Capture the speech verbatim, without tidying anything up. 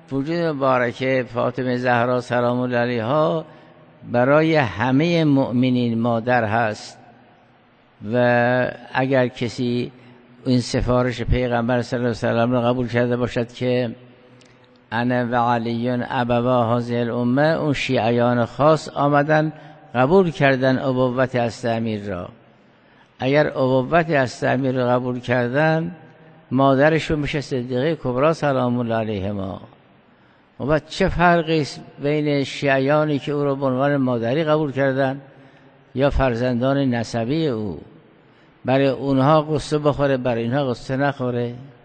وجود مبارکه فاطمه زهرا سلام الله علیها برای همه مؤمنین مادر هست و اگر کسی این سفارش پیغمبر صلی الله علیه و سلم را قبول کرده باشد که انا و علی ابوا هذه الامه، اون شیعیان خاص آمدن قبول کردن ابوت هست‌امیر را. اگر ابوت هست‌امیر را قبول کردن، مادرشون میشه صدیقه کبری سلام الله علیهما. و بعد چه فرقی است بین شیعیانی که او را به عنوان مادری قبول کردن یا فرزندان نسبی او؟ برای اونها قصه بخوره، برای اینها قصه نخوره.